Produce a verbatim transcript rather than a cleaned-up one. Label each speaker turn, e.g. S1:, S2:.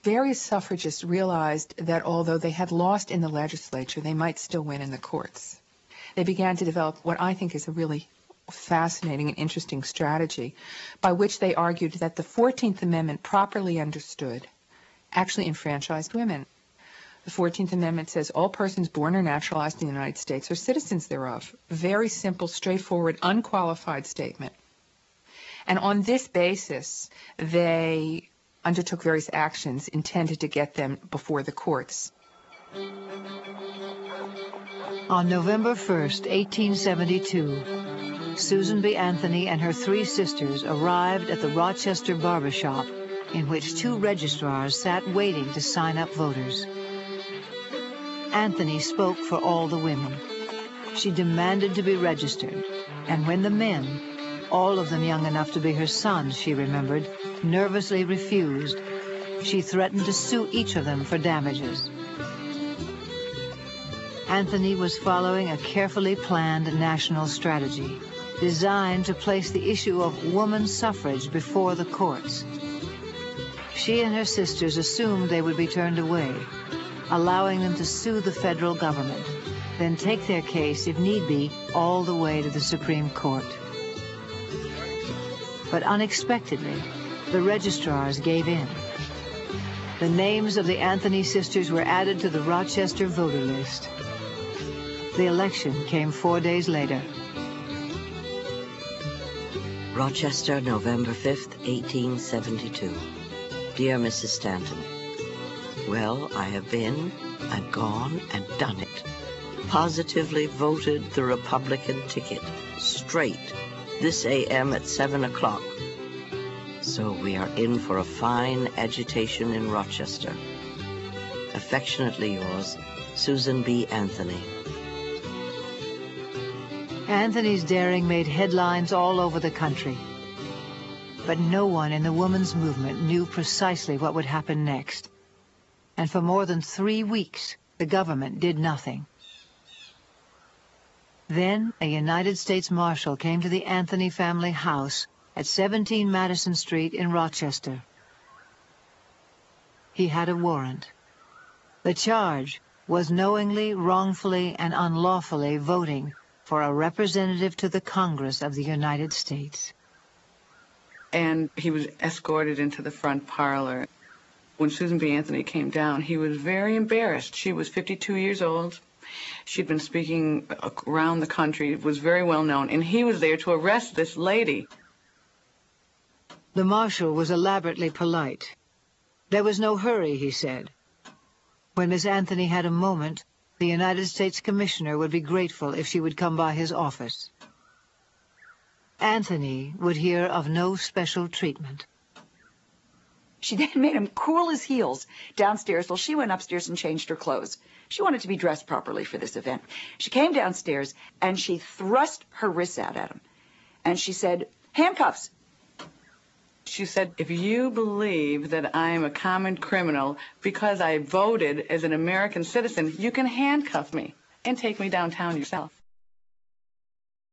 S1: various suffragists realized that although they had lost in the legislature, they might still win in the courts. They began to develop what I think is a really fascinating and interesting strategy, by which they argued that the fourteenth Amendment, properly understood, actually enfranchised women. The fourteenth Amendment says all persons born or naturalized in the United States are citizens thereof. Very simple, straightforward, unqualified statement. And on this basis, they undertook various actions intended to get them before the courts.
S2: On November first, eighteen seventy-two, Susan B. Anthony and her three sisters arrived at the Rochester barber shop, in which two registrars sat waiting to sign up voters. Anthony spoke for all the women. She demanded to be registered, and when the men, all of them young enough to be her sons, she remembered, nervously refused, she threatened to sue each of them for damages. Anthony was following a carefully planned national strategy designed to place the issue of woman suffrage before the courts. She and her sisters assumed they would be turned away, allowing them to sue the federal government, then take their case, if need be, all the way to the Supreme Court. But unexpectedly, the registrars gave in. The names of the Anthony sisters were added to the Rochester voter list. The election came four days later.
S3: Rochester, November fifth, eighteen seventy-two. Dear Missus Stanton, well, I have been, I've gone and done it. Positively voted the Republican ticket, straight, this A M at seven o'clock. So we are in for a fine agitation in Rochester. Affectionately yours, Susan B. Anthony.
S2: Anthony's daring made headlines all over the country. But no one in the women's movement knew precisely what would happen next. And for more than three weeks, the government did nothing. Then a United States Marshal came to the Anthony family house at seventeen Madison Street in Rochester. He had a warrant. The charge was knowingly, wrongfully, and unlawfully voting for a representative to the Congress of the United States.
S4: And he was escorted into the front parlor. When Susan B. Anthony came down, he was very embarrassed. She was fifty-two years old. She'd been speaking around the country, was very well known, and he was there to arrest this lady.
S2: The marshal was elaborately polite. There was no hurry, he said. When Miss Anthony had a moment, the United States Commissioner would be grateful if she would come by his office. Anthony would hear of no special treatment.
S5: She then made him cool his heels downstairs while she went upstairs and changed her clothes. She wanted to be dressed properly for this event. She came downstairs and she thrust her wrists out at him. And she said, "Handcuffs."
S4: She said, "If you believe that I'm a common criminal because I voted as an American citizen, you can handcuff me and take me downtown yourself."